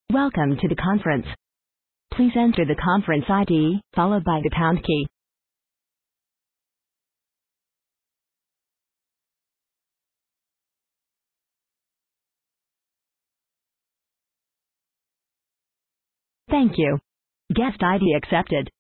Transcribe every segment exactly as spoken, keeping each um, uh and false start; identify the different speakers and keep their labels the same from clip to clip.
Speaker 1: Welcome to the conference. Please enter the conference I D, followed by the pound key. Thank you. Guest I D accepted.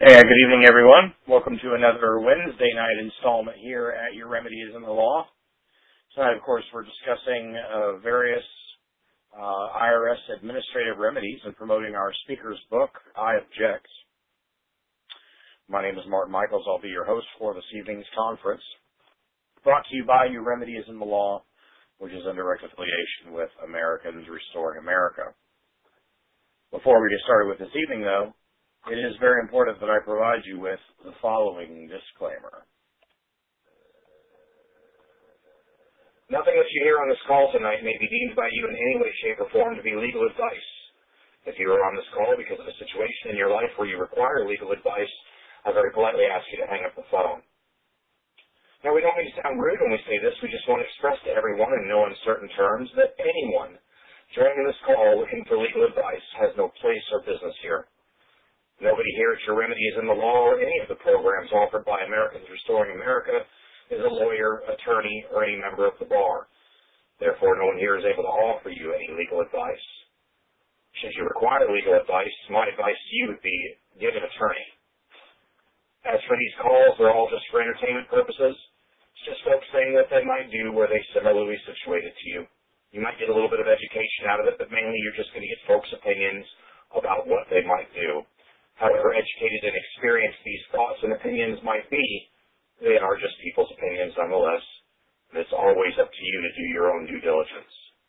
Speaker 2: Hey, good evening, everyone. Welcome to another Wednesday night installment here at Your Remedy is in the Law. Tonight, of course, we're discussing uh, various uh, I R S administrative remedies and promoting our speaker's book, I Object. My name is Martin Michaels. I'll be your host for this evening's conference, brought to you by Your Remedy is in the Law, which is in direct affiliation with Americans Restoring America. Before we get started with this evening, though, it is very important that I provide you with the following disclaimer. Nothing that you hear on this call tonight may be deemed by you in any way, shape, or form to be legal advice. If you are on this call because of a situation in your life where you require legal advice, I very politely ask you to hang up the phone. Now, we don't mean to sound rude when we say this. We just want to express to everyone in no uncertain terms that anyone joining this call looking for legal advice has no place or business here. Nobody here at Your Remedy is in the Law or any of the programs offered by Americans Restoring America is a lawyer, attorney, or any member of the bar. Therefore, no one here is able to offer you any legal advice. Should you require legal advice, my advice to you would be get an attorney. As for these calls, they're all just for entertainment purposes. It's just folks saying what they might do where they similarly situated to you. You might get a little bit of education out of it, but mainly you're just going to get folks' opinions about what they might do. However educated and experienced these thoughts and opinions might be, they are just people's opinions nonetheless, and it's always up to you to do your own due diligence.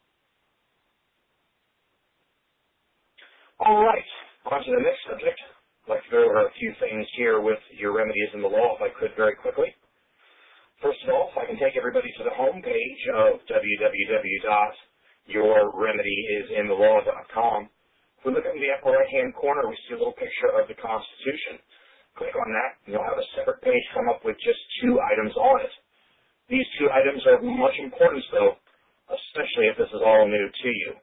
Speaker 2: All right, on to the next subject. I'd like to go over a few things here with Your Remedy is in the Law, if I could, very quickly. First of all, if I can take everybody to the home page of w w w dot your remedy is in the law dot com. If we look in the upper right-hand corner, we see a little picture of the Constitution. Click on that, and you'll have a separate page come up with just two items on it. These two items are of much importance, though, especially if this is all new to you.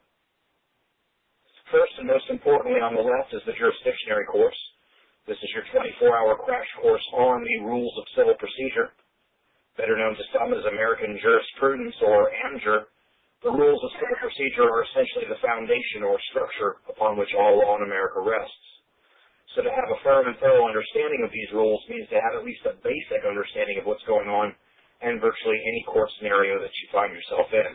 Speaker 2: First and most importantly on the left is the jurisdictionary course. This is your twenty-four hour crash course on the rules of civil procedure, better known to some as American jurisprudence or A M J R. The rules of civil procedure are essentially the foundation or structure upon which all law in America rests. So to have a firm and thorough understanding of these rules means to have at least a basic understanding of what's going on in virtually any court scenario that you find yourself in.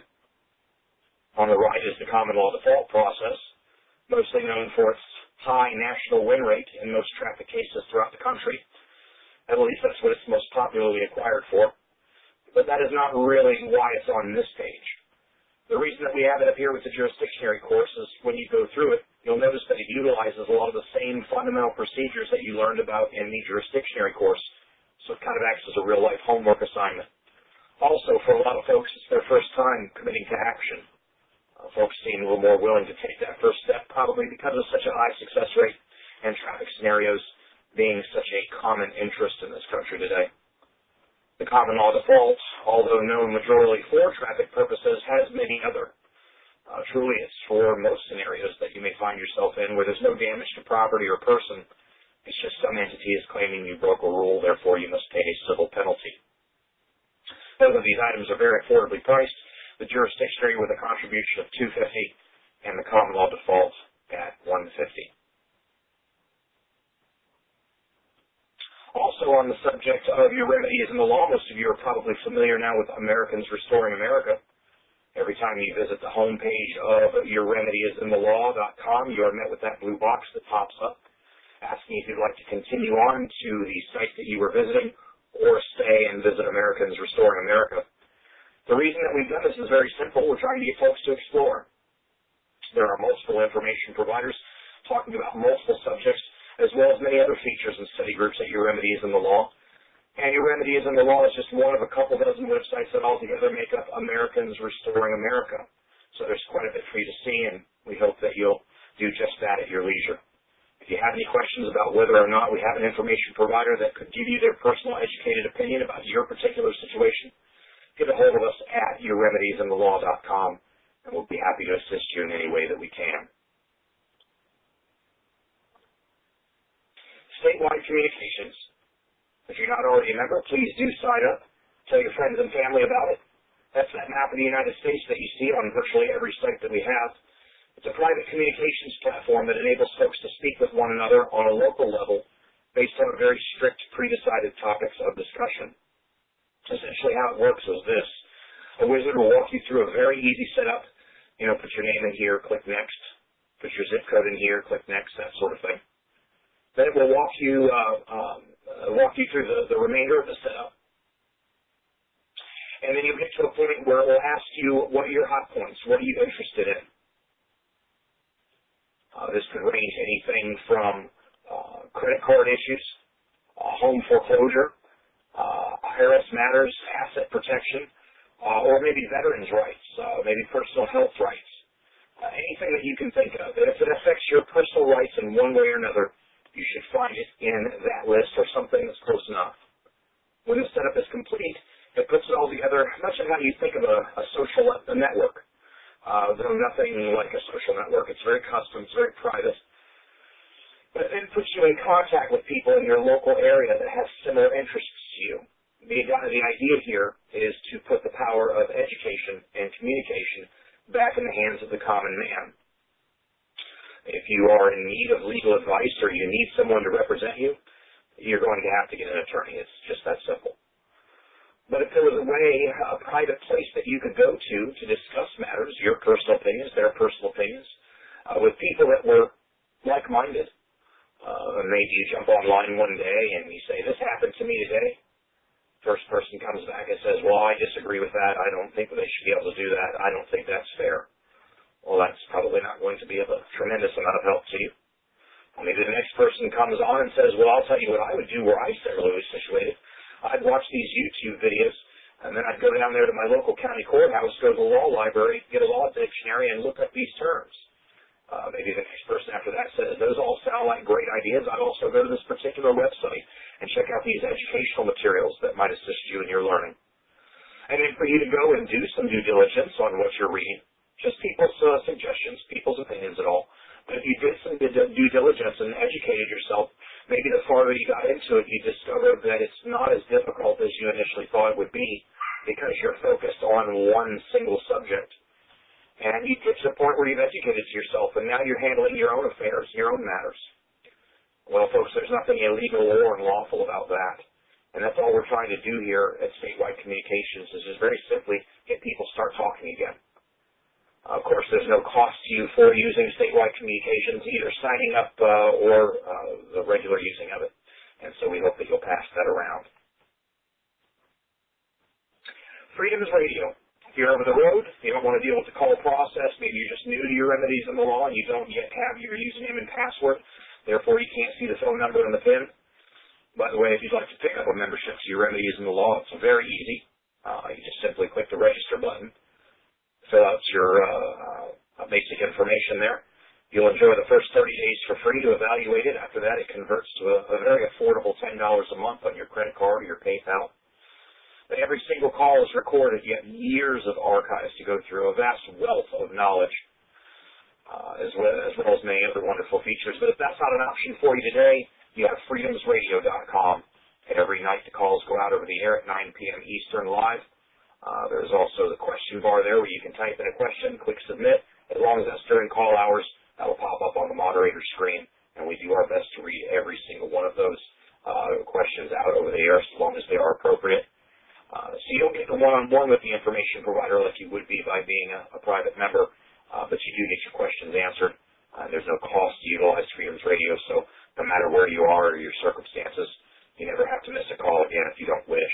Speaker 2: On the right is the common law default process, mostly known for its high national win rate in most traffic cases throughout the country. At least that's what it's most popularly acquired for. But that is not really why it's on this page. The reason that we have it up here with the jurisdictionary course is when you go through it, you'll notice that it utilizes a lot of the same fundamental procedures that you learned about in the jurisdictionary course. So it kind of acts as a real-life homework assignment. Also, for a lot of folks, it's their first time committing to action. Uh, folks seem a little more willing to take that first step, probably because of such a high success rate and traffic scenarios being such a common interest in this country today. The common law default, although known majorly for traffic purposes, has many other. Uh, truly, it's for most scenarios that you may find yourself in where there's no damage to property or person. It's just some entity is claiming you broke a rule, therefore you must pay a civil penalty. Both of these items are very affordably priced. The jurisdictionary with a contribution of two hundred fifty dollars and the common law default at one hundred fifty dollars. Also on the subject of Your Remedy is in the Law, most of you are probably familiar now with Americans Restoring America. Every time you visit the home page of your remedy is in the law dot com, you are met with that blue box that pops up, asking if you'd like to continue on to the site that you were visiting or stay and visit Americans Restoring America. The reason that we've done this is very simple. We're trying to get folks to explore. There are multiple information providers talking about multiple subjects, as well as many other features and study groups at Your Remedy is in the Law. And Your Remedy is in the Law is just one of a couple dozen websites that altogether make up Americans Restoring America. So there's quite a bit for you to see, and we hope that you'll do just that at your leisure. If you have any questions about whether or not we have an information provider that could give you their personal educated opinion about your particular situation, get a hold of us at your remedies in the law dot com, and we'll be happy to assist you in any way that we can. Statewide communications. If you're not already a member, please do sign up. Tell your friends and family about it. That's that map of the United States that you see on virtually every site that we have. It's a private communications platform that enables folks to speak with one another on a local level based on very strict, pre-decided topics of discussion. Essentially how it works is this. A wizard will walk you through a very easy setup. You know, put your name in here, click next. Put your zip code in here, click next, that sort of thing. Then it will walk you, uh, um, uh, walk you through the, the remainder of the setup. And then you get to a point where it will ask you, what are your hot points? What are you interested in? Uh, this could range anything from uh, credit card issues, uh, home foreclosure, uh, I R S matters, asset protection, uh, or maybe veterans' rights, uh, maybe personal health rights, uh, anything that you can think of. And if it affects your personal rights in one way or another, you should find it in that list or something that's close enough. When the setup is complete, it puts it all together, much of how you think of a, a social a network. Uh, though nothing like a social network. It's very custom, it's very private. But it then puts you in contact with people in your local area that have similar interests to you. The, the idea here is to put the power of education and communication back in the hands of the common man. If you are in need of legal advice or you need someone to represent you, you're going to have to get an attorney. It's just that simple. But if there was a way, a private place that you could go to to discuss matters, your personal opinions, their personal opinions, uh, with people that were like-minded, uh, maybe you jump online one day and you say, this happened to me today. First person comes back and says, well, I disagree with that. I don't think they should be able to do that. I don't think that's fair. Well, that's probably not going to be of a tremendous amount of help to you. Maybe the next person comes on and says, well, I'll tell you what I would do where I similarly situated. I'd watch these YouTube videos, and then I'd go down there to my local county courthouse, go to the law library, get a law dictionary, and look up these terms. Uh, maybe the next person after that says, those all sound like great ideas. I'd also go to this particular website and check out these educational materials that might assist you in your learning. And then for you to go and do some due diligence on what you're reading, just people's uh, suggestions, people's opinions at all. But if you did some due diligence and educated yourself, maybe the farther you got into it, you discovered that it's not as difficult as you initially thought it would be because you're focused on one single subject. And you get to the point where you've educated yourself, and now you're handling your own affairs, your own matters. Well, folks, there's nothing illegal or unlawful about that. And that's all we're trying to do here at Statewide Communications is just very simply get people start talking again. Of course, there's no cost to you for using Statewide Communications, either signing up uh, or uh, the regular using of it. And so we hope that you'll pass that around. Freedoms Radio. If you're over the road, you don't want to deal with the call process, maybe you're just new to your remedies in the law and you don't yet have your username and password, therefore you can't see the phone number and the PIN. By the way, if you'd like to pick up a membership to your remedies in the law, it's very easy. Uh, you just simply click the register button. Fill out your uh, uh, basic information there. You'll enjoy the first thirty days for free to evaluate it. After that, it converts to a, a very affordable ten dollars a month on your credit card or your PayPal. But every single call is recorded, yet years of archives to go through, a vast wealth of knowledge, uh, as, well, as well as many other wonderful features. But if that's not an option for you today, you have freedoms radio dot com. And every night the calls go out over the air at nine p m Eastern live. Uh, there's also the question bar there where you can type in a question, click submit. As long as that's during call hours, that will pop up on the moderator screen, and we do our best to read every single one of those uh, questions out over the air as long as they are appropriate. Uh, so you don't get the one-on-one with the information provider like you would be by being a, a private member, uh, but you do get your questions answered. Uh, there's no cost to utilize Freedoms Radio, so no matter where you are or your circumstances, you never have to miss a call again if you don't wish.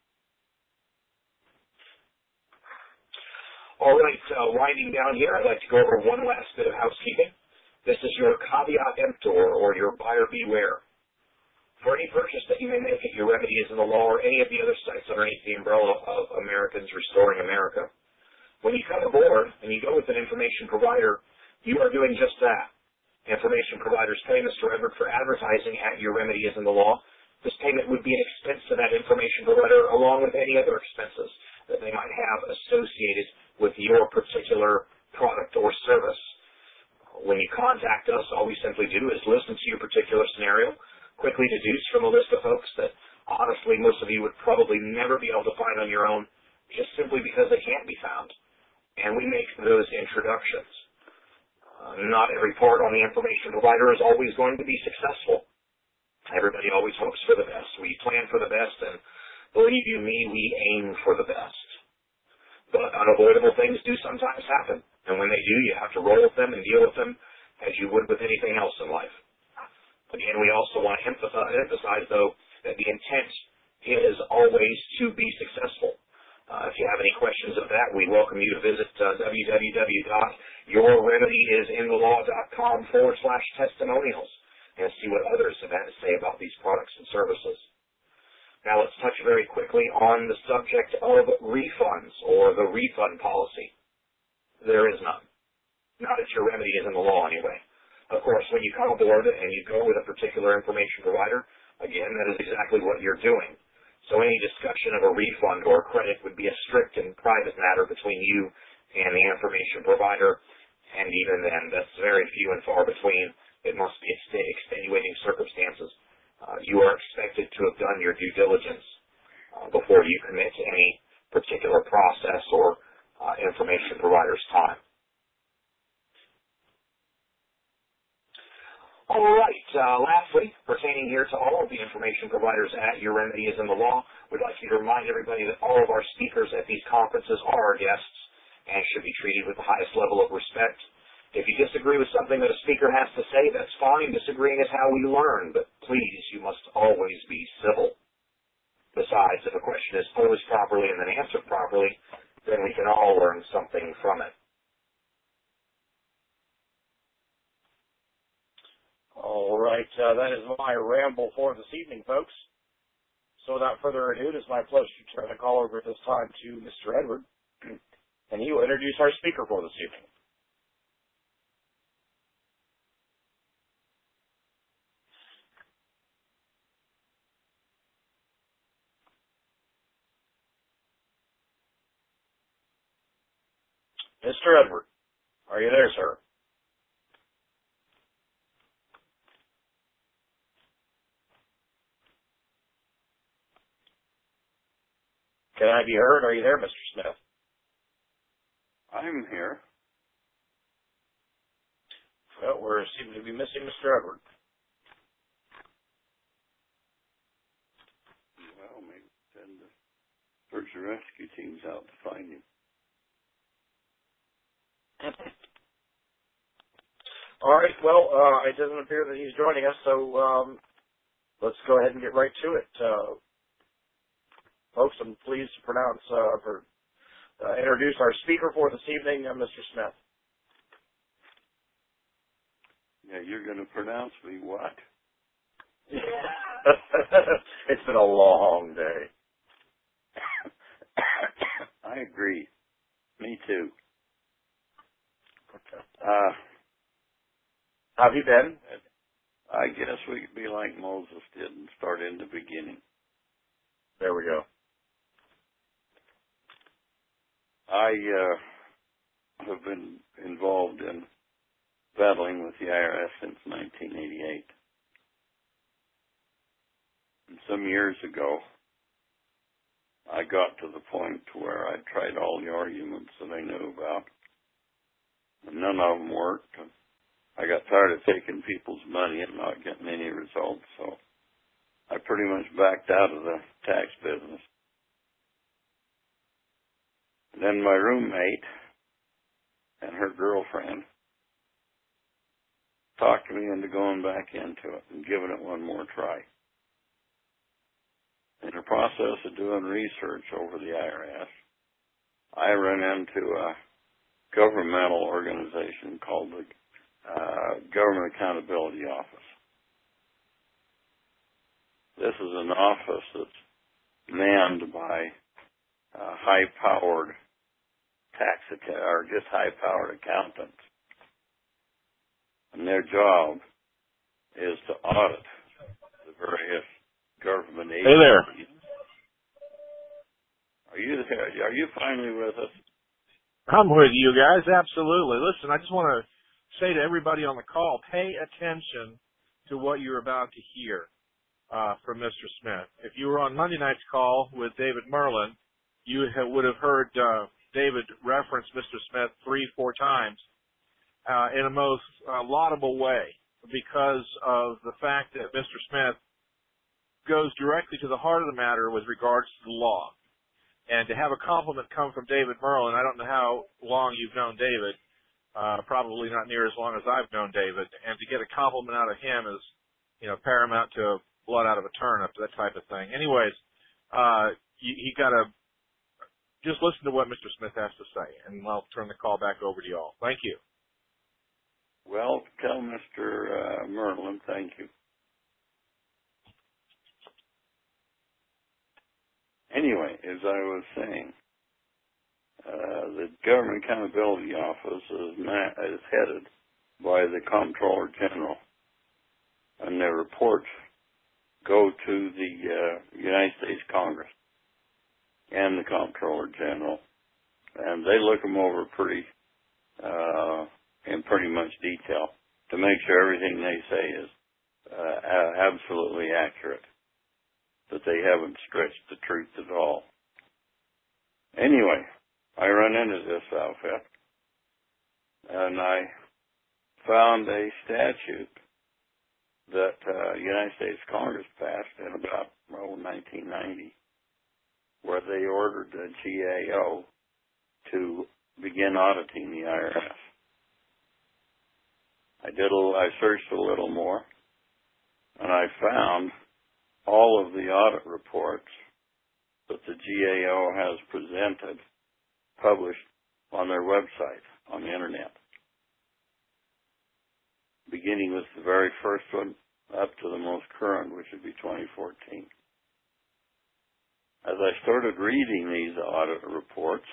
Speaker 2: All right, uh, winding down here, I'd like to go over one last bit of housekeeping. This is your caveat emptor, or your buyer beware. For any purchase that you may make at your Remedies in the Law or any of the other sites underneath the umbrella of Americans Restoring America, when you come aboard and you go with an information provider, you are doing just that. Information providers pay Mister Edward for advertising at your Remedies in the Law. This payment would be an expense to that information provider along with any other expenses that they might have associated with your particular product or service. When you contact us, all we simply do is listen to your particular scenario, quickly deduce from a list of folks that honestly most of you would probably never be able to find on your own just simply because they can't be found. And we make those introductions. Uh, not every part on the information provider is always going to be successful. Everybody always hopes for the best. We plan for the best, and believe you me, we aim for the best. But unavoidable things do sometimes happen, and when they do, you have to roll with them and deal with them as you would with anything else in life. Again, we also want to emphasize, emphasize though, that the intent is always to be successful. Uh, if you have any questions of that, we welcome you to visit uh, www.yourremedyisinthelaw.com forward slash testimonials and see what others have had to say about these products and services. Now let's touch very quickly on the subject of refunds or the refund policy. There is none. Not at Your Remedy is in the law anyway. Of course, when you come aboard and you go with a particular information provider, again, that is exactly what you're doing. So any discussion of a refund or a credit would be a strict and private matter between you and the information provider, and even then, that's very few and far between. It must be extenuating circumstances. Uh, you are expected to have done your due diligence uh, before you commit to any particular process or uh, information provider's time. All right. Uh, lastly, pertaining here to all of the information providers at Your Remedy is in the law, we'd like you to remind everybody that all of our speakers at these conferences are our guests and should be treated with the highest level of respect. If you disagree with something that a speaker has to say, that's fine. Disagreeing is how we learn, but please, you must always be civil. Besides, if a question is posed properly and then answered properly, then we can all learn something from it.
Speaker 3: All right, uh, that is my ramble for this evening, folks. So without further ado, it is my pleasure to turn the call over at this time to Mister Edward, and he will introduce our speaker for this evening. Mister Edward, are you there, sir? Can I be heard? Are you there, Mister Smith?
Speaker 4: I'm here.
Speaker 3: Well, we're seeming to be missing Mister Edward.
Speaker 4: Well, maybe send the search and rescue teams out to find him.
Speaker 3: All right, well, uh, it doesn't appear that he's joining us, so um, let's go ahead and get right to it. Uh, folks, I'm pleased to pronounce, uh, for, uh, introduce our speaker for this evening, uh, Mister Smith.
Speaker 4: Yeah, you're going to pronounce me what?
Speaker 3: It's been a long day.
Speaker 4: I agree. Me too. Uh,
Speaker 3: How have you been?
Speaker 4: I guess we could be like Moses did and start in the beginning.
Speaker 3: There we go.
Speaker 4: I uh, have been involved in battling with the I R S since nineteen eighty-eight. And some years ago, I got to the point where I tried all the arguments that I knew about, and none of them worked. I got tired of taking people's money and not getting any results, so I pretty much backed out of the tax business. Then my roommate and her girlfriend talked me into going back into it and giving it one more try. In the process of doing research over the I R S, I ran into a governmental organization called the uh, Government Accountability Office. This is an office that's manned by uh, high-powered tax account, or just high-powered accountants. And their job is to audit the various government agencies.
Speaker 3: Hey there.
Speaker 4: Are you there? Are you finally with us?
Speaker 5: I'm with you guys, absolutely. Listen, I just want to say to everybody on the call, pay attention to what you're about to hear uh, from Mister Smith. If you were on Monday night's call with David Merlin, you have, would have heard uh, David reference Mister Smith three, four times uh, in a most uh, laudable way because of the fact that Mister Smith goes directly to the heart of the matter with regards to the law. And to have a compliment come from David Merlin, I don't know how long you've known David, uh, probably not near as long as I've known David, and to get a compliment out of him is, you know, paramount to blood out of a turnip, that type of thing. Anyways, uh, you, you got to just listen to what Mister Smith has to say, and I'll turn the call back over to you all. Thank you.
Speaker 4: Well, tell Mister Uh, Merlin, thank you. Anyway, as I was saying, uh, the Government Accountability Office is, ma- is headed by the Comptroller General, and their reports go to the uh, United States Congress and the Comptroller General, and they look them over pretty uh, in pretty much detail to make sure everything they say is uh, absolutely accurate, that they haven't stretched the truth at all. Anyway, I run into this outfit, and I found a statute that uh, United States Congress passed in about oh, nineteen ninety, where they ordered the G A O to begin auditing the I R S. I did a little, I searched a little more, and I found all of the audit reports that the G A O has presented, published on their website, on the internet, beginning with the very first one up to the most current, which would be twenty fourteen. As I started reading these audit reports,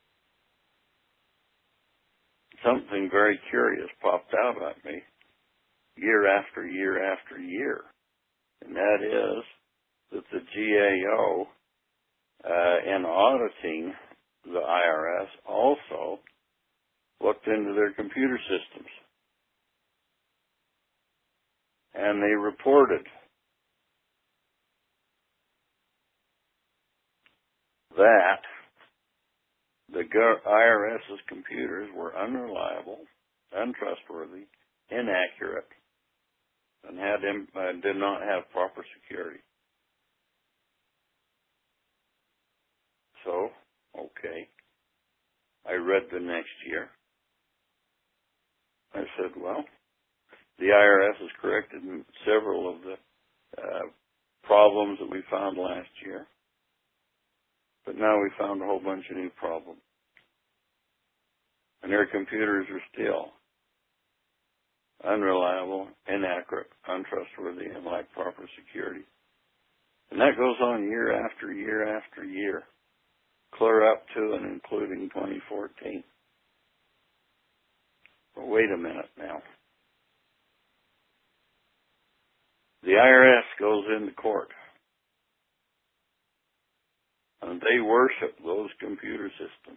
Speaker 4: something very curious popped out at me year after year after year. And that is that the G A O, uh, in auditing the I R S, also looked into their computer systems. And they reported that the IRS's computers were unreliable, untrustworthy, inaccurate, and had uh, did not have proper security. So, okay, I read the next year. I said, well, the I R S has corrected several of the uh, problems that we found last year, but now we found a whole bunch of new problems. And their computers are still unreliable, inaccurate, untrustworthy, and lack proper security. And that goes on year after year after year, clear up to and including twenty fourteen. But wait a minute now. The I R S goes into court, and they worship those computer systems.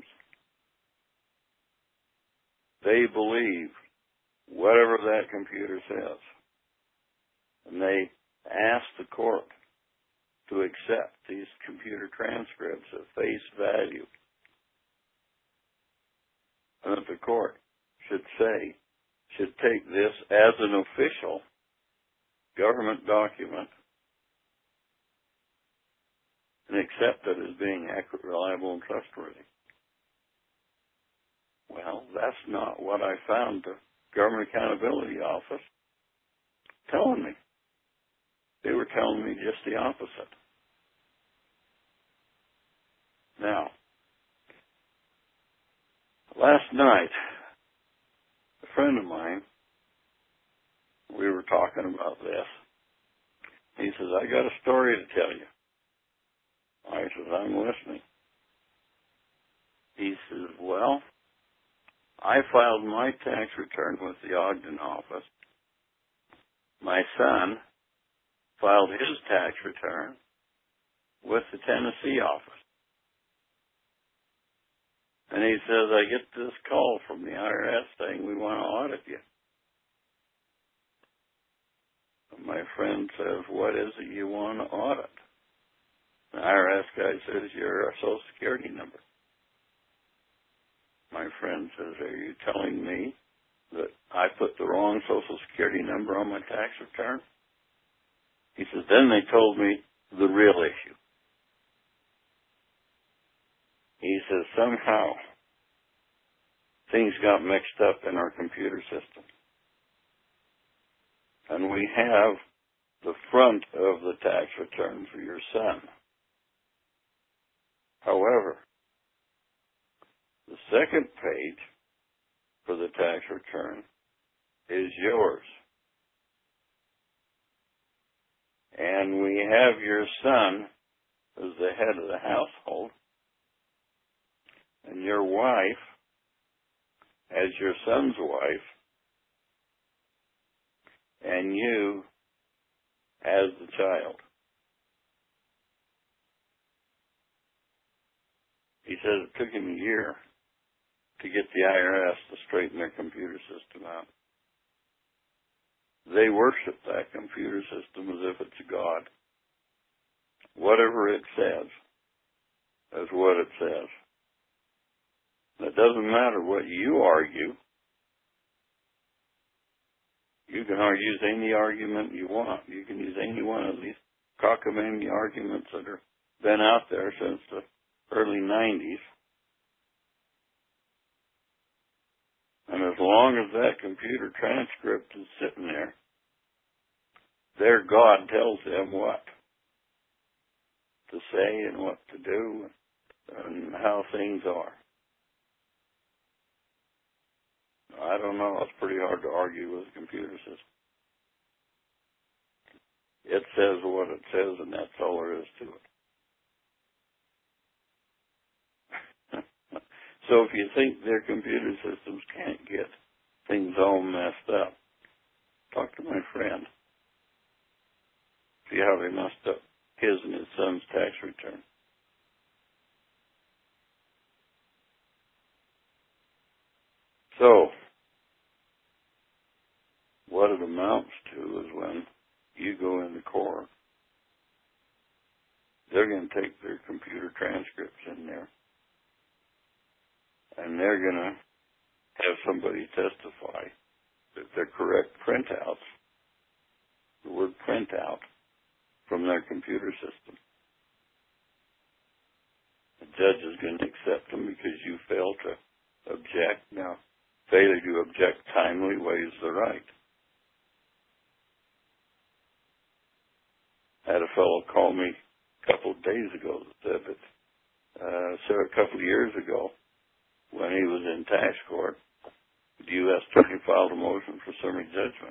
Speaker 4: They believe whatever that computer says, and they ask the court to accept these computer transcripts at face value, and that the court should say, should take this as an official government document and accept it as being accurate, reliable, and trustworthy. Well, that's not what I found the Government Accountability Office telling me. They were telling me just the opposite. Now, last night, a friend of mine, we were talking about this. He says, I got a story to tell you. I says, I'm listening. He says, well, I filed my tax return with the Ogden office. My son filed his tax return with the Tennessee office. And he says, I get this call from the I R S saying we want to audit you. And my friend says, what is it you want to audit? The I R S guy says, your Social Security number. My friend says, are you telling me that I put the wrong Social Security number on my tax return? He says, then they told me the real issue. He says somehow things got mixed up in our computer system. And we have the front of the tax return for your son. However, the second page for the tax return is yours. And we have your son as the head of the household, and your wife as your son's wife, and you as the child. He says it took him a year to get the I R S to straighten their computer system out. They worship that computer system as if it's a god. Whatever it says is what it says. It doesn't matter what you argue. You can use any argument you want. You can use any one of these cockamamie arguments that have been out there since the early nineties. And as long as that computer transcript is sitting there, their God tells them what to say and what to do and how things are. I don't know. It's pretty hard to argue with a computer system. It says what it says, and that's all there is to it. So if you think their computer systems can't get things all messed up, talk to my friend. See how they messed up his and his son's tax return. So, what it amounts to is when you go into court, they're going to take their computer transcripts in there, and they're going to have somebody testify that they're correct printouts, the word printout, from their computer system. The judge is going to accept them because you failed to object. Now, failure to object timely waives the right. I had a fellow call me a couple of days ago that said that uh, so a couple of years ago, when he was in tax court, the U S attorney filed a motion for summary judgment.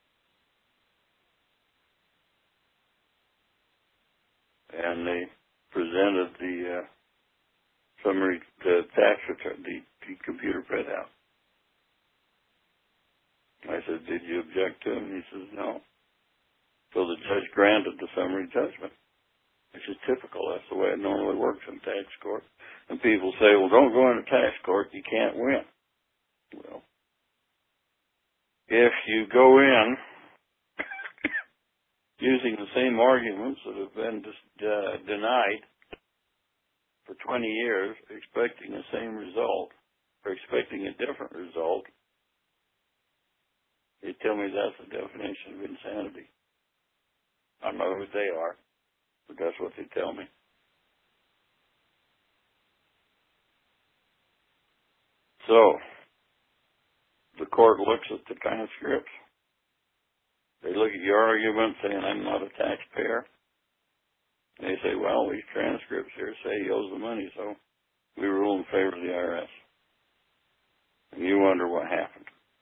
Speaker 4: And they presented the uh, summary the tax return, the, the computer printout. I said, did you object to him? And he says, no. So the judge granted the summary judgment, which is typical. That's the way it normally works in tax court. And people say, well, don't go into tax court. You can't win. Well, if you go in using the same arguments that have been uh, denied for twenty years, expecting the same result, or expecting a different result, they tell me that's the definition of insanity. I don't know who they are, but that's what they tell me. So, the court looks at the transcripts. They look at your argument saying, I'm not a taxpayer. They say, well, these transcripts here say he owes the money, so we rule in favor of the I R S. And you wonder what happened.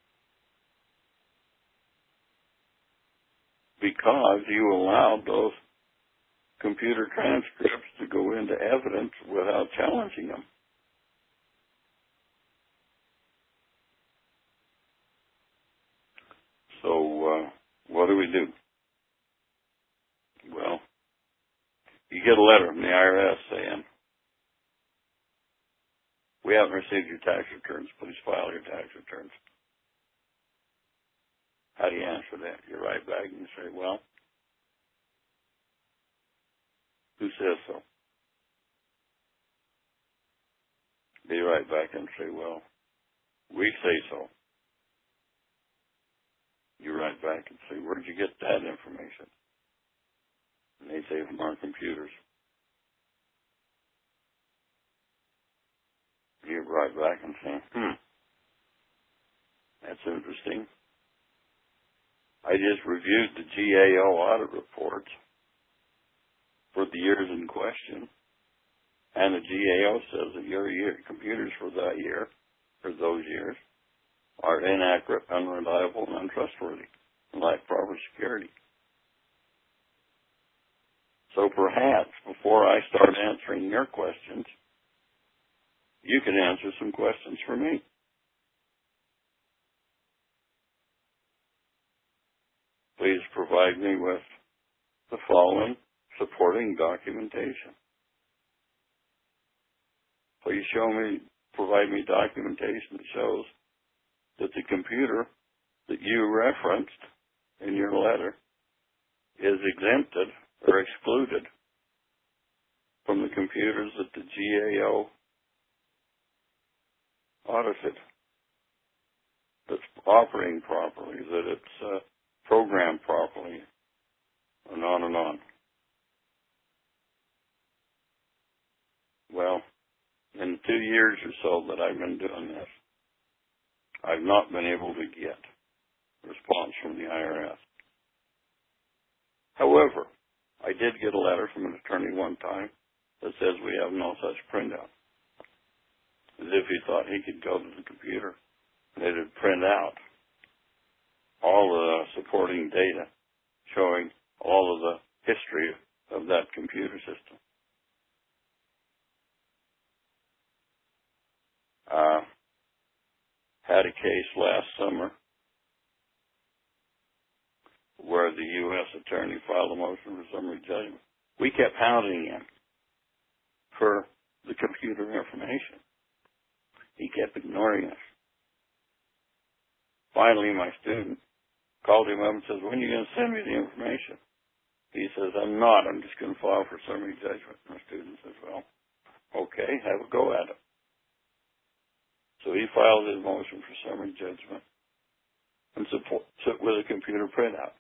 Speaker 4: Because you allowed those computer transcripts to go into evidence without challenging them. So, uh, what do we do? Well, you get a letter from the I R S saying, we haven't received your tax returns. Please file your tax returns. How do you answer that? You write back and you say, well, who says so? They write back and say, well, we say so. You write back and say, where'd you get that information? And they'd say, from our computers. You'd write back and say, hmm, that's interesting. I just reviewed the G A O audit reports for the years in question, and the G A O says that your year, computers for that year, for those years, are inaccurate, unreliable, and untrustworthy, and lack proper security. So perhaps before I start answering your questions, you can answer some questions for me. Please provide me with the following supporting documentation. Please show me, provide me documentation that shows that the computer that you referenced in your letter is exempted or excluded from the computers that the G A O audited, that's operating properly, that it's uh, programmed properly, and on and on. Well, in two years or so that I've been doing this, I've not been able to get a response from the I R S. However, I did get a letter from an attorney one time that says we have no such printout. As if he thought he could go to the computer and it would print out all the supporting data showing all of the history of that computer system. Uh, had a case last summer where the U S attorney filed a motion for summary judgment. We kept hounding him for the computer information. He kept ignoring us. Finally, my student called him up and says, when are you going to send me the information? He says, I'm not. I'm just going to file for summary judgment. My student says, well, okay, have a go at it. So he filed his motion for summary judgment and support, sit with a computer printout.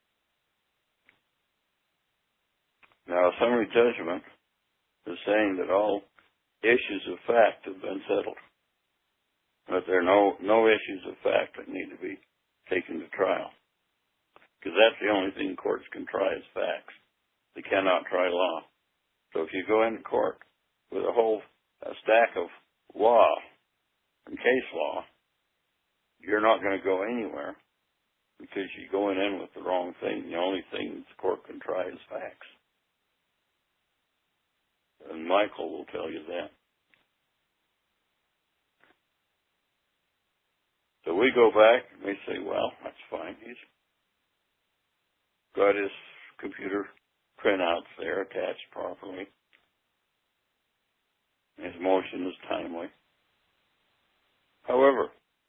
Speaker 4: Now, a summary judgment is saying that all issues of fact have been settled, that there are no, no issues of fact that need to be taken to trial, because that's the only thing courts can try is facts. They cannot try law. So if you go into court with a whole a stack of law and case law, you're not going to go anywhere because you're going in with the wrong thing. The only thing the court can try is facts. And Michael will tell you that. So we go back and we say, well, that's fine. He's got his computer printouts there attached properly. His motion is timely. However,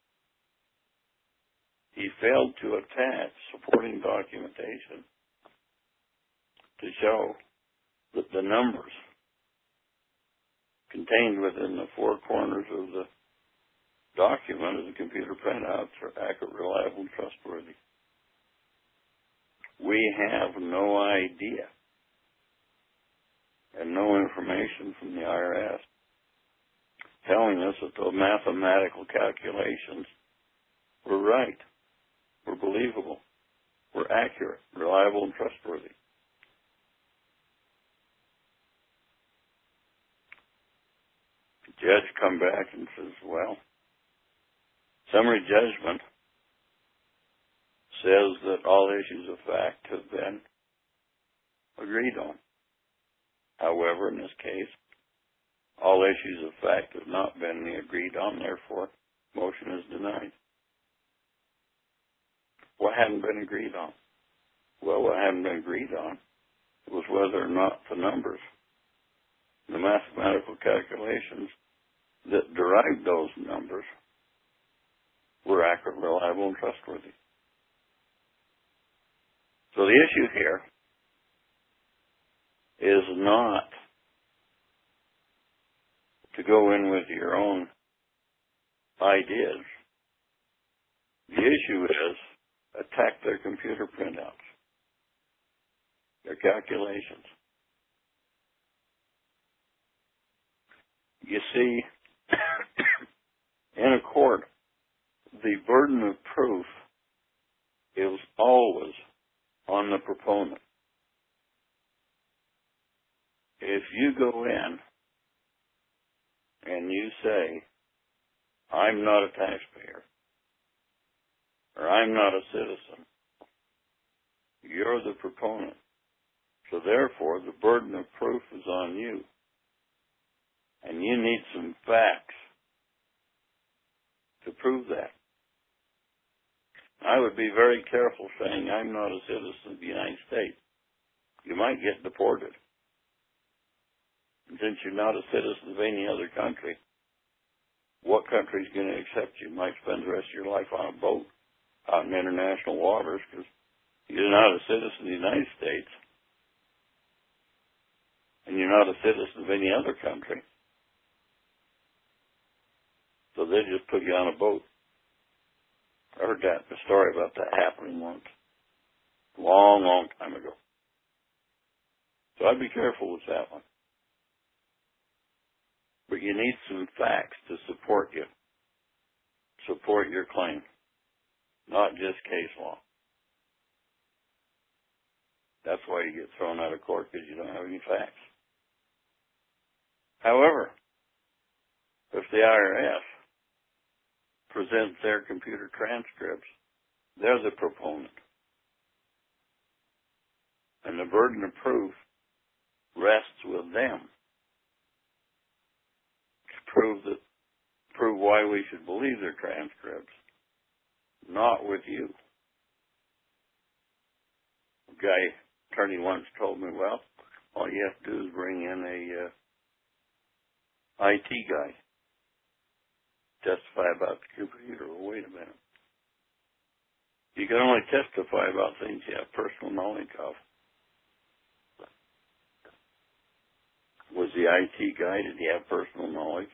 Speaker 4: he failed to attach supporting documentation to show that the numbers contained within the four corners of the document of the computer printouts are accurate, reliable, and trustworthy. We have no idea and no information from the I R S telling us that the mathematical calculations were right, were believable, were accurate, reliable, and trustworthy. The judge come back and says, well, summary judgment says that all issues of fact have been agreed on. However, in this case, all issues of fact have not been agreed on, therefore, motion is denied. What hadn't been agreed on? Well, what hadn't been agreed on was whether or not the numbers, the mathematical calculations that derived those numbers were accurate, reliable, and trustworthy. So the issue here is not to go in with your own ideas. The issue is attack their computer printouts. their calculations. You see, in a court, the burden of proof is always on the proponent. If you go in and you say, I'm not a taxpayer, or I'm not a citizen, you're the proponent. So therefore, the burden of proof is on you. And you need some facts to prove that. I would be very careful saying I'm not a citizen of the United States. You might get deported. And since you're not a citizen of any other country, what country is going to accept you? You might spend the rest of your life on a boat out in international waters because you're not a citizen of the United States and you're not a citizen of any other country. So they just put you on a boat. I heard that, a story about that happening once. Long, long time ago. So I'd be careful with that one. But you need some facts to support you. Support your claim. Not just case law. That's why you get thrown out of court, because you don't have any facts. However, if the I R S presents their computer transcripts, they're the proponent. And the burden of proof rests with them to prove that, prove why we should believe their transcripts, not with you. A guy, attorney once told me, well, all you have to do is bring in a uh, I T guy. Testify about the computer. Well, wait a minute. You can only testify about things you have personal knowledge of. Was the I T guy, did he have personal knowledge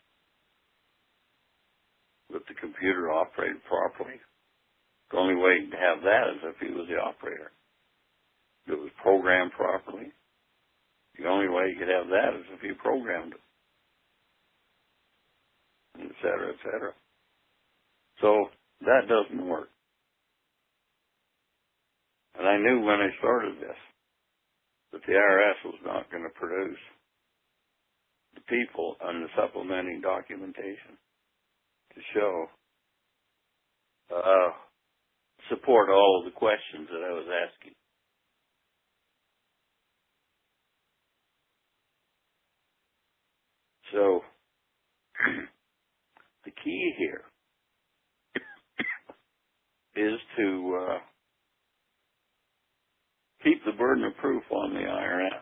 Speaker 4: that the computer operated properly? The only way to have that is if he was the operator. If it was programmed properly. The only way you could have that is if he programmed it. Et cetera, et cetera. So that doesn't work. And I knew when I started this that the I R S was not going to produce the people on the supplementing documentation to show, uh, support all of the questions that I was asking. So, the key here is to uh, keep the burden of proof on the I R S.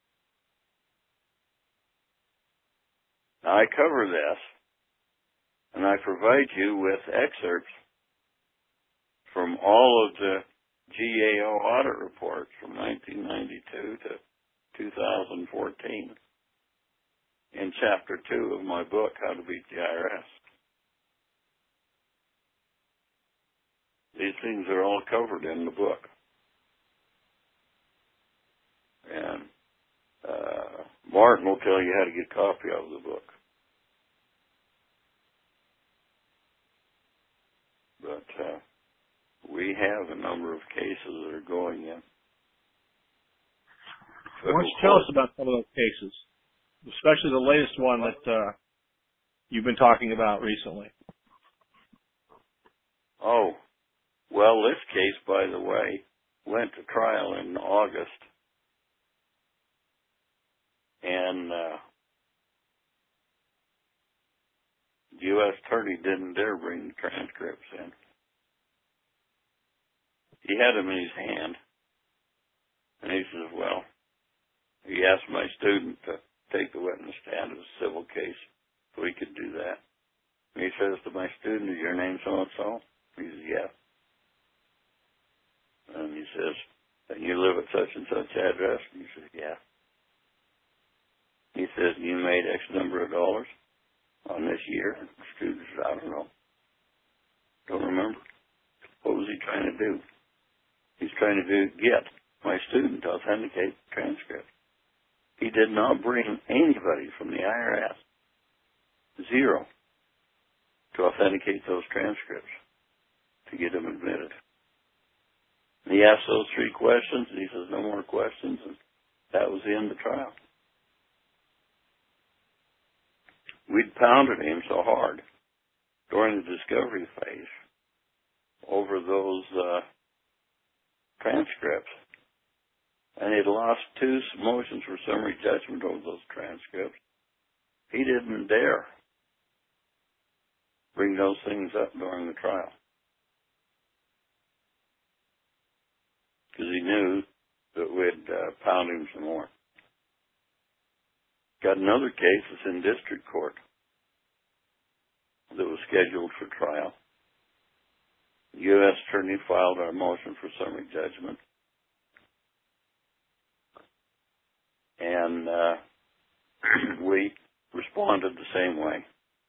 Speaker 4: Now, I cover this, and I provide you with excerpts from all of the G A O audit reports from nineteen ninety-two to two thousand fourteen in Chapter two of my book, How to Beat the I R S. These things are all covered in the book. And uh, Martin will tell you how to get a copy of the book. But uh, we have a number of cases that are going in.
Speaker 5: Why don't you tell us about some of those cases, especially the latest one that uh, you've been talking about recently?
Speaker 4: Oh, well, this case, by the way, went to trial in August. And uh, the U S attorney didn't dare bring the transcripts in. He had them in his hand. And he says, well, he asked my student to take the witness stand as a civil case so he could do that. And he says to my student, is your name so-and-so? He says, yeah. And he says, and you live at such and such address? And he says, yeah. He says, you made X number of dollars on this year? And the student says, I don't know. Don't remember. What was he trying to do? He's trying to do get my student to authenticate the transcript. He did not bring anybody from the I R S, zero, to authenticate those transcripts to get him admitted. And he asked those three questions, and he says, no more questions, and that was the end of the trial. We'd pounded him so hard during the discovery phase over those uh, transcripts, and he'd lost two motions for summary judgment over those transcripts. He didn't dare bring those things up during the trial because he knew that we'd uh, pound him some more. Got another case that's in district court that was scheduled for trial. The U S attorney filed our motion for summary judgment. And uh, we responded the same way.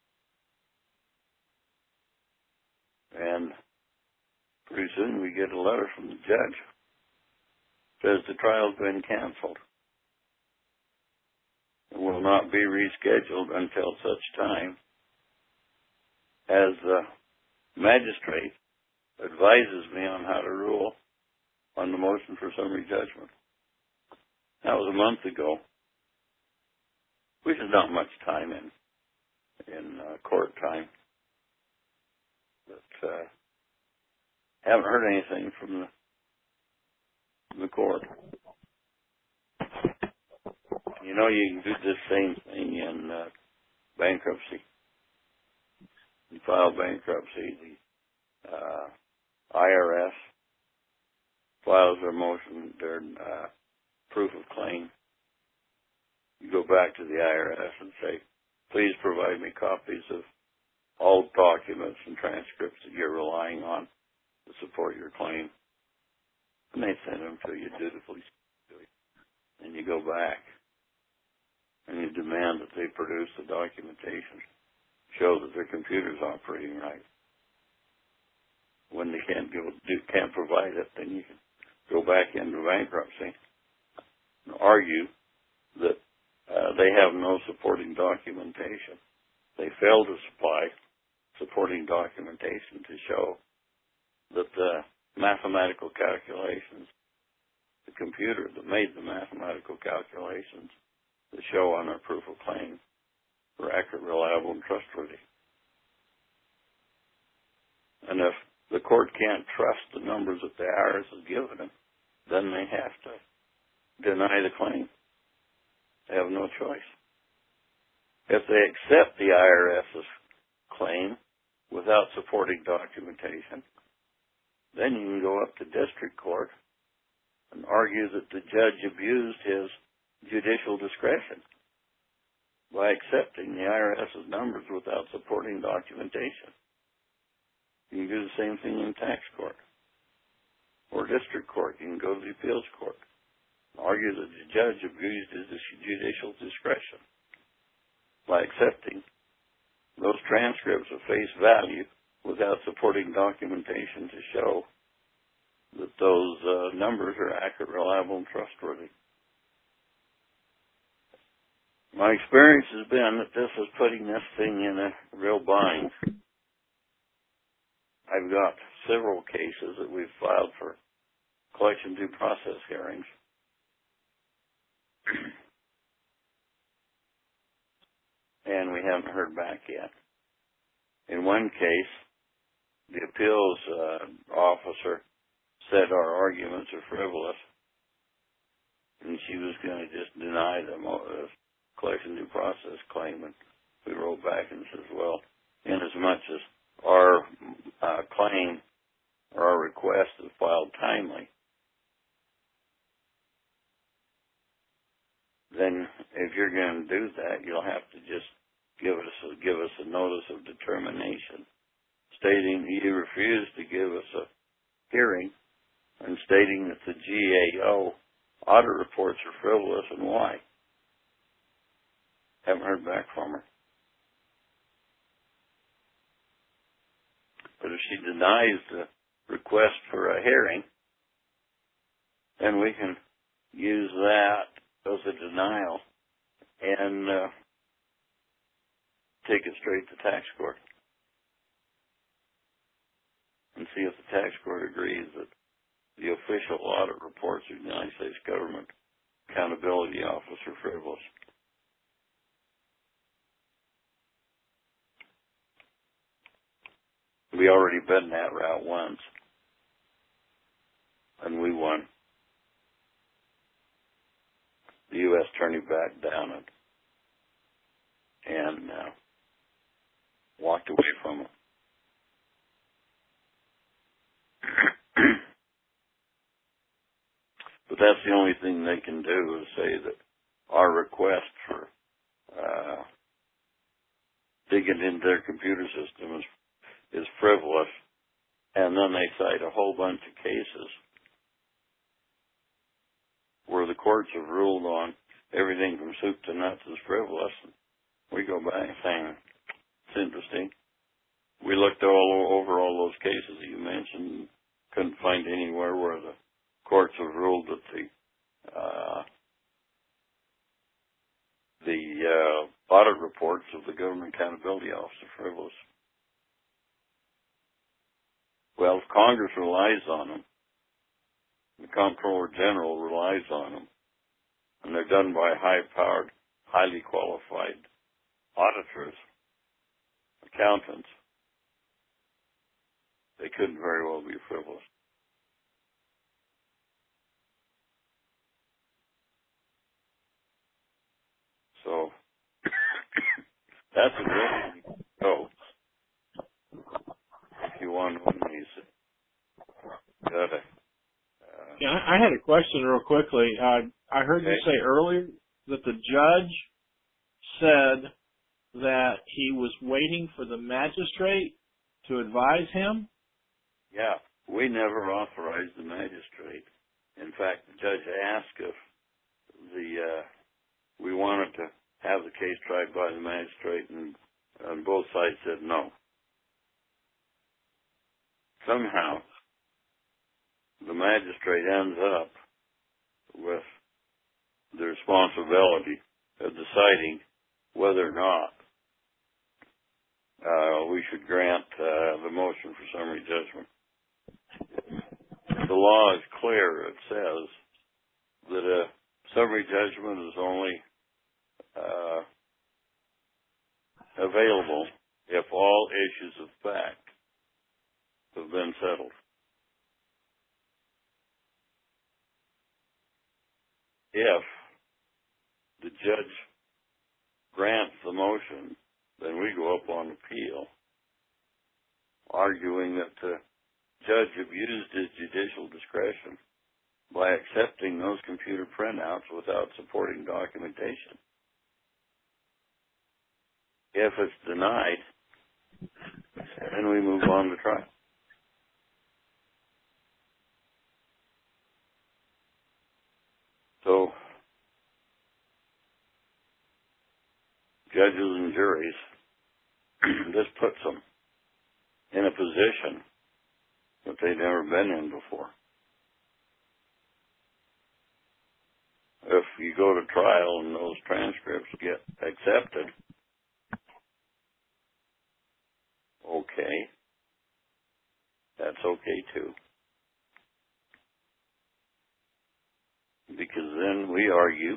Speaker 4: And pretty soon we get a letter from the judge. Says the trial's been canceled. It will not be rescheduled until such time as the magistrate advises me on how to rule on the motion for summary judgment. That was a month ago, which is not much time in in uh, court time. But uh, haven't heard anything from the, from the court. You know, you can do this same thing in uh, bankruptcy. You file bankruptcy, the uh, I R S files their motion, their uh, proof of claim. You go back to the I R S and say, please provide me copies of all documents and transcripts that you're relying on to support your claim. And they send them to you dutifully. And you go back and you demand that they produce the documentation, show that their computer's operating right. When they can't give, do, can't provide it, then you can go back into bankruptcy and argue that uh, they have no supporting documentation. They fail to supply supporting documentation to show that the mathematical calculations, the computer that made the mathematical calculations that show on our proof of claim were accurate, reliable, and trustworthy. And if the court can't trust the numbers that the I R S has given them, then they have to deny the claim. They have no choice. If they accept the I R S's claim without supporting documentation, then you can go up to district court and argue that the judge abused his judicial discretion by accepting the I R S's numbers without supporting documentation. You can do the same thing in tax court or district court. You can go to the appeals court and argue that the judge abused his judicial discretion by accepting those transcripts of face value without supporting documentation to show that those uh, numbers are accurate, reliable, and trustworthy. My experience has been that this is putting this thing in a real bind. I've got several cases that we've filed for collection due process hearings. And we haven't heard back yet. In one case, the appeals uh, officer said our arguments are frivolous, and she was going to just deny them the collection due process claim. And we wrote back and says, well, in as much as our uh, claim or our request is filed timely, then if you're going to do that, you'll have to just give us a, give us a notice of determination stating that you refuse to give us a hearing and stating that the G A O audit reports are frivolous and why. Haven't heard back from her. But if she denies the request for a hearing, and we can use that as a denial and uh, take it straight to tax court and see if the tax court agrees that the official audit reports of the United States Government Accountability Office are frivolous. We already been that route once, and we won. The U S attorney backed down it and uh, walked away from it. But that's the only thing they can do is say that our request for uh, digging into their computer system is, is frivolous, and then they cite a whole bunch of cases where the courts have ruled on everything from soup to nuts is frivolous. We go back saying, it's interesting. We looked all over all those cases that you mentioned, couldn't find anywhere where the courts have ruled that the uh, the uh, audit reports of the Government Accountability Office are frivolous. Well, if Congress relies on them, the Comptroller General relies on them, and they're done by high-powered, highly qualified auditors, accountants, they couldn't very well be frivolous. So that's a good way to go if you want to win these. Gotta, uh,
Speaker 5: Yeah, I I had a question real quickly. Uh, I heard
Speaker 4: okay.
Speaker 5: you say earlier that the judge said that he was waiting for the magistrate to advise him.
Speaker 4: Yeah, we never authorized the magistrate. In fact, the judge asked if the uh, we wanted to have the case tried by the magistrate, and, and both sides said no. Somehow, the magistrate ends up with the responsibility of deciding whether or not uh, we should grant uh, the motion for summary judgment. The law is clear. It says that a summary judgment is only uh, available if all issues of fact have been settled. If the judge grants the motion, then we go up on appeal, arguing that the judge abused his judicial discretion by accepting those computer printouts without supporting documentation. If it's denied, then we move on to trial. So, judges and juries, this puts them in a position that they've never been in before. If you go to trial and those transcripts get accepted, okay, that's okay too. Because then we argue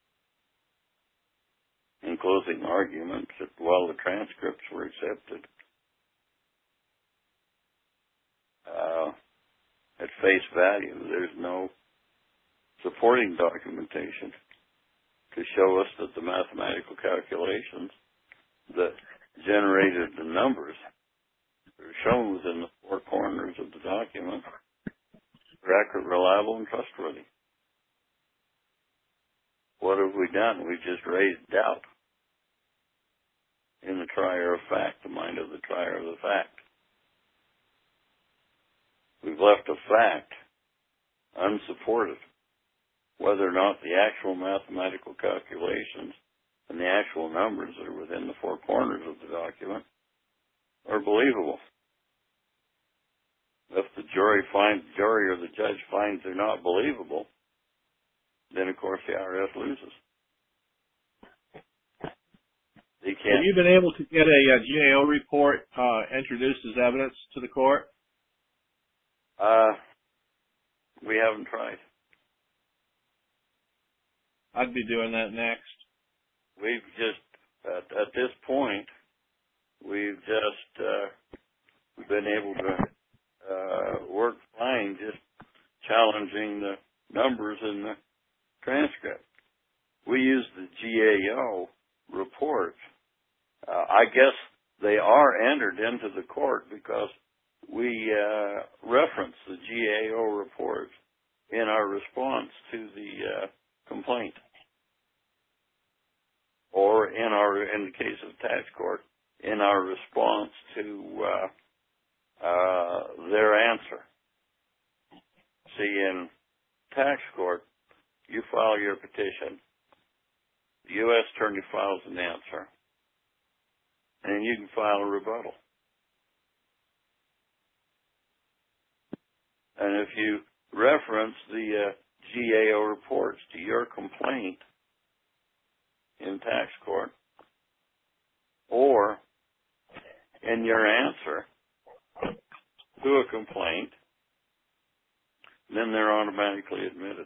Speaker 4: in closing arguments that while the transcripts were accepted, uh, at face value, there's no supporting documentation to show us that the mathematical calculations that generated the numbers that are shown within the four corners of the document are accurate, reliable, and trustworthy. What have we done? We've just raised doubt in the trier of fact, the mind of the trier of the fact. We've left a fact unsupported, whether or not the actual mathematical calculations and the actual numbers that are within the four corners of the document are believable. If the jury finds, jury or the judge finds they're not believable, then of course the I R S loses. They can't.
Speaker 5: Have you been able to get a, a G A O report uh, introduced as evidence to the court?
Speaker 4: Uh, we haven't tried.
Speaker 5: I'd be doing that next.
Speaker 4: We've just, at, at this point, we've just uh, been able to uh, work fine just challenging the numbers in the transcript. We use the G A O reports. Uh, I guess they are entered into the court because we uh, reference the G A O reports in our response to the uh, complaint, or in our, in the case of tax court, in our response to uh, uh, their answer. See, in tax court, you file your petition, the U S attorney files an answer, and you can file a rebuttal. And if you reference the uh, G A O reports to your complaint in tax court, or in your answer to a complaint, then they're automatically admitted.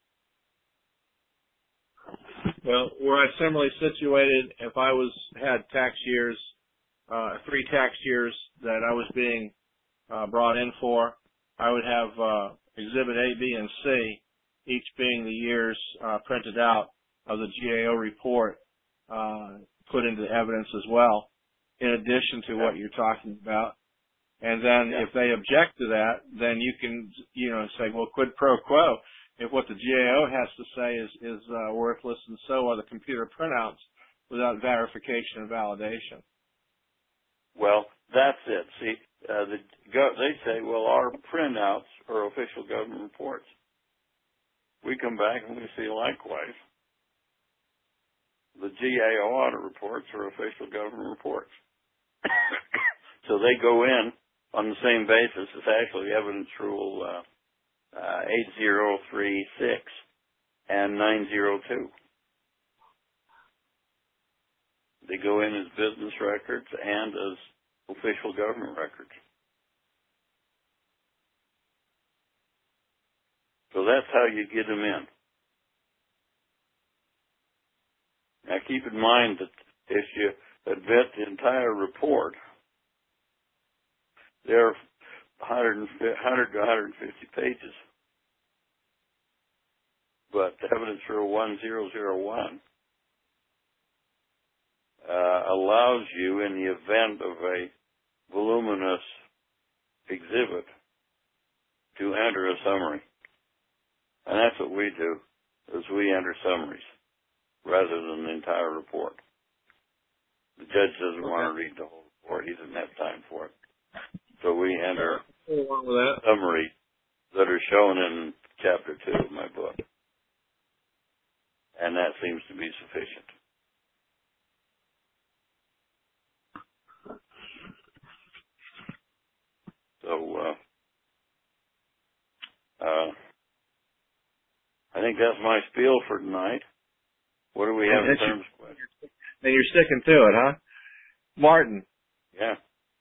Speaker 5: Well, were I similarly situated, if I was had tax years, uh, three tax years that I was being uh, brought in for, I would have uh, Exhibit A, B, and C, each being the years uh, printed out of the G A O report, uh, put into evidence as well, in addition to what you're talking about. And then
Speaker 4: yeah.
Speaker 5: if they object to that, then you can, you know, say, well, quid pro quo. If what the G A O has to say is, is uh, worthless, and so are the computer printouts without verification and validation.
Speaker 4: Well, that's it. See, uh, the, they say, well, our printouts are official government reports. We come back and we see likewise. The G A O audit reports are official government reports. So they go in on the same basis. It's actually evidence rule uh, uh, eight zero three six and nine zero two. They go in as business records and as official government records. So that's how you get them in. Now keep in mind that if you admit the entire report, there are one hundred to one hundred fifty pages. But evidence rule one zero zero one uh, allows you, in the event of a voluminous exhibit, to enter a summary. And that's what we do, is we enter summaries rather than the entire report. The judge doesn't okay. want to read the whole report. He doesn't have time for it. So we enter summaries that are shown in chapter two of my book. And that seems to be sufficient. So, uh, uh, I think that's my spiel for tonight. What do we have in terms of questions?
Speaker 5: And you're sticking to it, huh? Martin.
Speaker 4: Yeah.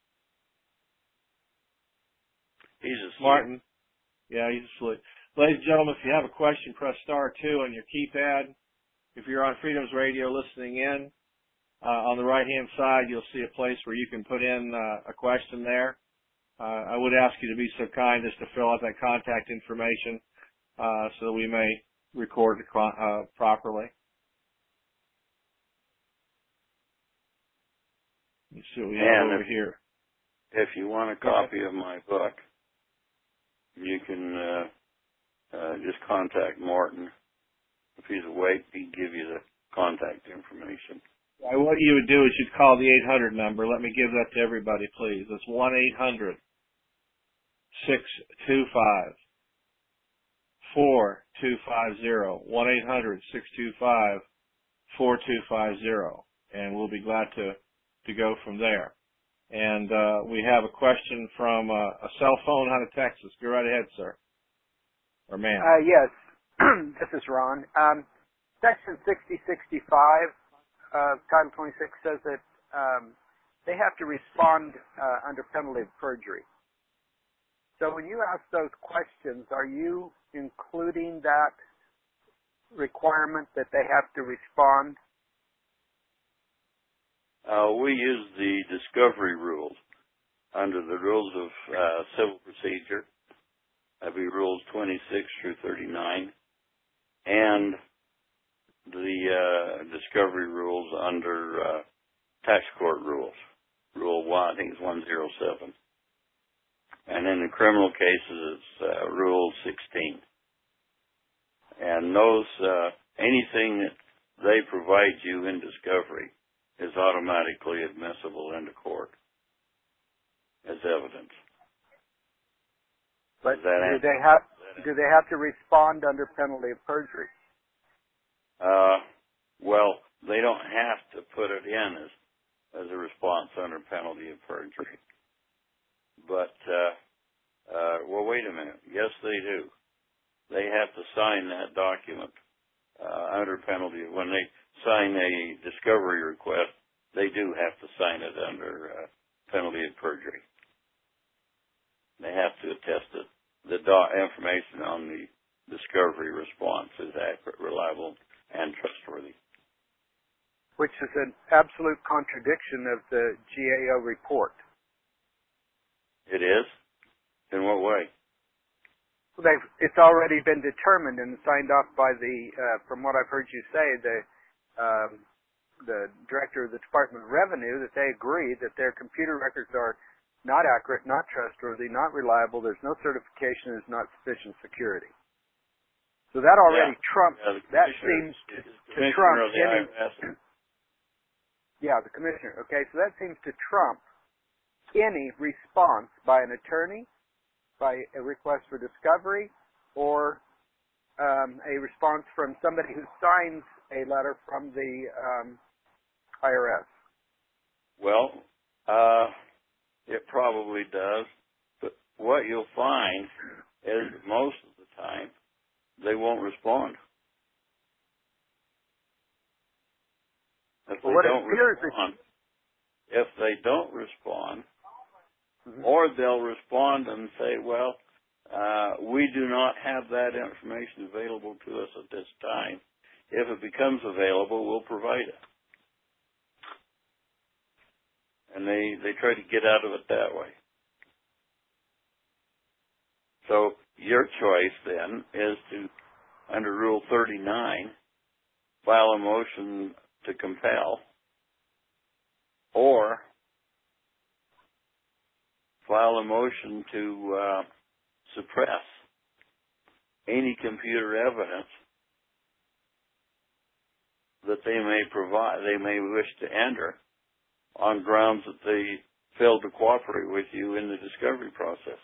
Speaker 4: He's asleep.
Speaker 5: Martin. Yeah, he's asleep. Ladies and gentlemen, if you have a question, press star two on your keypad. If you're on Freedom's Radio listening in, uh, on the right-hand side, you'll see a place where you can put in uh, a question there. Uh, I would ask you to be so kind as to fill out that contact information uh, so that we may record it uh, properly. Let's see what we have
Speaker 4: and
Speaker 5: over
Speaker 4: if,
Speaker 5: here.
Speaker 4: If you want a copy of my book, you can uh, uh, just contact Martin. If he's awake, he'd give you the contact information.
Speaker 5: Yeah, what you would do is you'd call the eight hundred number. Let me give that to everybody, please. It's one eight hundred six two five four two five zero. one eight hundred six two five four two five zero. And we'll be glad to, to go from there. And uh, we have a question from uh, a cell phone out of Texas. Go right ahead, sir. Or ma'am.
Speaker 6: Uh, yes. this is Ron. Um, Section sixty sixty-five of Title twenty-six says that um, they have to respond uh, under penalty of perjury. So when you ask those questions, are you including that requirement that they have to respond?
Speaker 4: Uh, we use the discovery rules under the rules of uh, civil procedure. That'd be rules twenty-six through thirty-nine, and the uh, discovery rules under uh, tax court rules. Rule one, I think it's one oh seven. And in the criminal cases, it's uh, Rule sixteen. And those, uh, anything that they provide you in discovery is automatically admissible into court as evidence.
Speaker 6: But
Speaker 4: Does that
Speaker 6: do
Speaker 4: answer?
Speaker 6: they have do they have to respond under penalty of perjury?
Speaker 4: Uh, well, they don't have to put it in as as a response under penalty of perjury. But uh, uh, well, wait a minute. Yes, they do. They have to sign that document uh, under penalty. When they sign a discovery request, they do have to sign it under uh, penalty of perjury. They have to attest that the do- information on the discovery response is accurate, reliable, and trustworthy.
Speaker 6: Which is an absolute contradiction of the G A O report.
Speaker 4: It is? In what way?
Speaker 6: They've, it's already been determined and signed off by the, uh, from what I've heard you say, the um, the director of the Department of Revenue, that they agree that their computer records are not accurate, not trustworthy, not reliable. There's no certification. There's not sufficient security. So that already
Speaker 4: yeah.
Speaker 6: trumps.
Speaker 4: Yeah,
Speaker 6: that seems to, to trump any. Yeah, the commissioner. Okay, so that seems to trump any response by an attorney, by a request for discovery, or um, a response from somebody who signs a letter from the um, I R S.
Speaker 4: Well, uh, it probably does, but what you'll find is most of the time they won't respond. If
Speaker 6: well,
Speaker 4: they don't respond,
Speaker 6: that...
Speaker 4: if they don't respond,
Speaker 6: mm-hmm.
Speaker 4: or they'll respond and say, well, uh, we do not have that information available to us at this time. If it becomes available, we'll provide it. And they, they try to get out of it that way. So your choice then is to, under Rule thirty-nine, file a motion to compel, or file a motion to uh, suppress any computer evidence that they may provide, they may wish to enter on grounds that they failed to cooperate with you in the discovery process.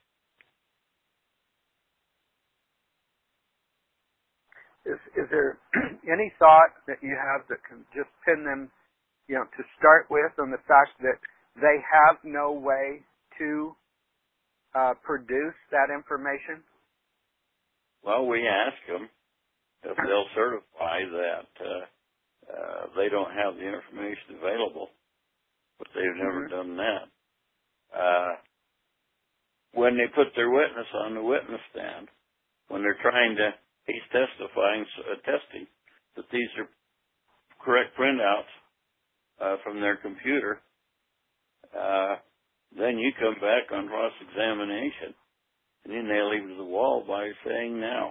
Speaker 6: Is, is there any thought that you have that can just pin them, you know, to start with on the fact that they have no way to uh, produce that information?
Speaker 4: Well, we ask them if they'll certify that uh, uh, they don't have the information available, but they've never
Speaker 6: mm-hmm.
Speaker 4: done that. Uh, when they put their witness on the witness stand, when they're trying to, he's testifying, attesting that these are correct printouts uh, from their computer, uh, then you come back on cross-examination and you nail him to the wall by saying, now,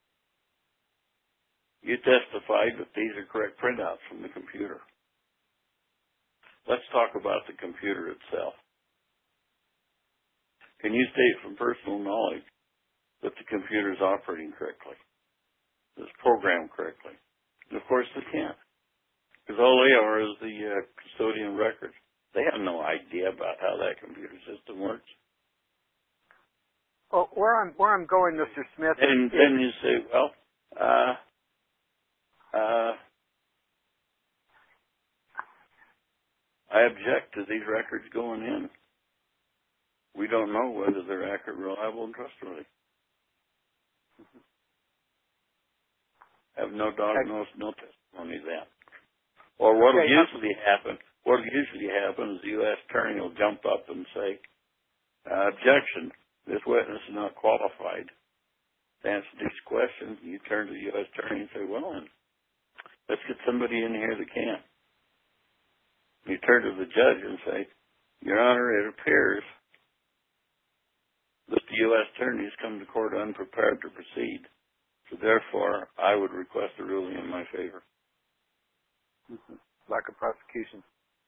Speaker 4: you testified that these are correct printouts from the computer. Let's talk about the computer itself. Can you state from personal knowledge that the computer is operating correctly, that it's programmed correctly? And of course they can't, because all they are is the uh, custodian records. They have no idea about how that computer system works.
Speaker 6: Well, where I'm where I'm going, Mister Smith.
Speaker 4: And
Speaker 6: is,
Speaker 4: then you say, well, uh, uh, I object to these records going in. We don't know whether they're accurate, reliable, and trustworthy. have no diagnosis, no testimony then. Or what will
Speaker 6: Okay.
Speaker 4: usually happen, what will usually happen is the U S attorney will jump up and say, uh, objection, this witness is not qualified to answer these questions. You turn to the U S attorney and say, well, then, let's get somebody in here that can. You turn to the judge and say, Your Honor, it appears that the U S attorney has come to court unprepared to proceed. So therefore, I would request a ruling in my favor.
Speaker 6: Mm-hmm. Lack of prosecution.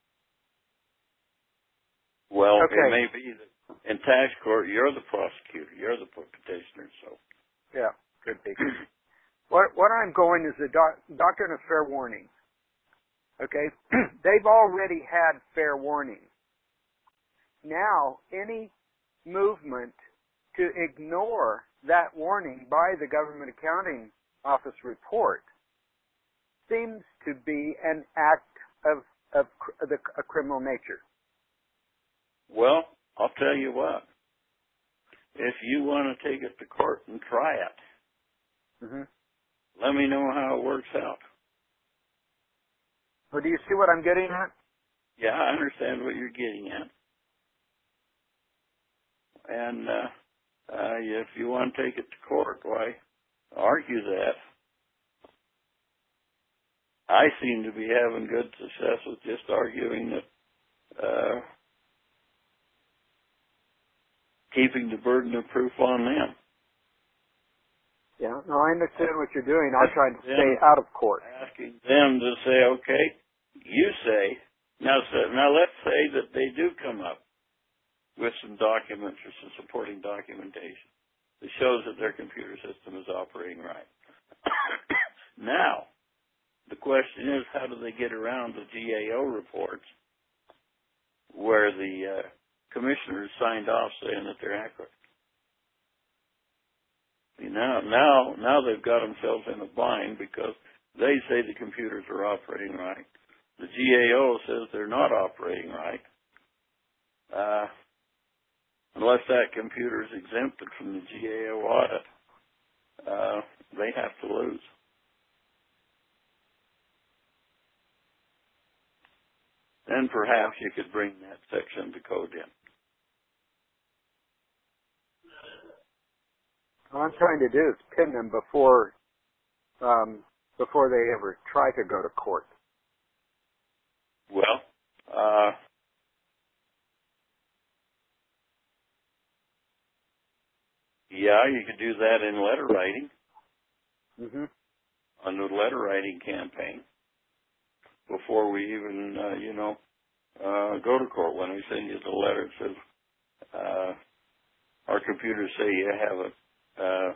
Speaker 4: Well,
Speaker 6: okay.
Speaker 4: it may be that in tax court, you're the prosecutor. You're the petitioner, so.
Speaker 6: Yeah, could be. what, what I'm going is the doc, doctrine of fair warning. Okay? They've already had fair warning. Now, any movement to ignore that warning by the Government Accounting Office report seems to be an act of, of the, a criminal nature.
Speaker 4: Well, I'll tell you what. If you want to take it to court and try it,
Speaker 6: mm-hmm.
Speaker 4: let me know how it works out.
Speaker 6: Well, do you see what I'm getting at?
Speaker 4: Yeah, I understand what you're getting at. And uh, uh, if you want to take it to court, why, argue that. I seem to be having good success with just arguing that uh, keeping the burden of proof on them.
Speaker 6: Yeah, no, I understand what you're doing. I'm trying to
Speaker 4: them,
Speaker 6: stay out of court.
Speaker 4: Asking them to say, okay, you say, now, now let's say that they do come up with some documents or some supporting documentation that shows that their computer system is operating right. Now, the question is, how do they get around the G A O reports where the uh, commissioners signed off saying that they're accurate? See, now, now, now they've got themselves in a bind because they say the computers are operating right. The G A O says they're not operating right. Uh, unless that computer is exempted from the G A O audit, uh, they have to lose. Then perhaps you could bring that section to code in.
Speaker 6: What I'm trying to do is pin them before um, before they ever try to go to court.
Speaker 4: Well, uh, yeah, you could do that in letter writing,
Speaker 6: mm-hmm.
Speaker 4: on the letter writing campaign, before we even, uh, you know, uh, go to court. When we send you the letter, it says, uh, our computers say you haven't uh,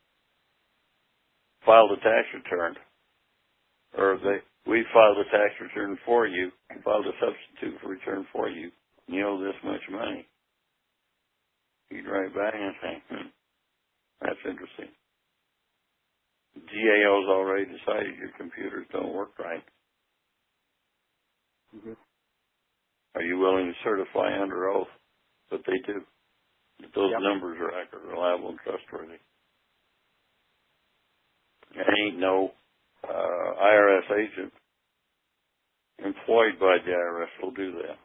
Speaker 4: filed a tax return, or they, we filed a tax return for you, filed a substitute for return for you, and you owe this much money. You'd write back and say, hmm, that's interesting. G A O's already decided your computers don't work right.
Speaker 6: Mm-hmm.
Speaker 4: Are you willing to certify under oath that they do? That those
Speaker 6: yep.
Speaker 4: numbers are accurate, reliable, and trustworthy? There ain't no uh, I R S agent employed by the I R S will do that.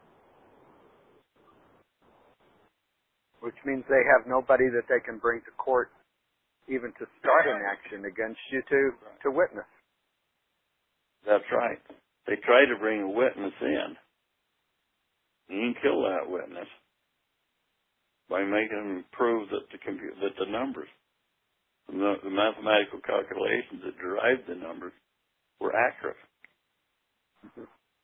Speaker 6: Which means they have nobody that they can bring to court even to start an action against you to, to witness.
Speaker 4: That's right. They try to bring a witness in. You can kill that witness by making them prove that the computer, that the numbers, the, the mathematical calculations that derived the numbers were accurate.
Speaker 6: Mm-hmm.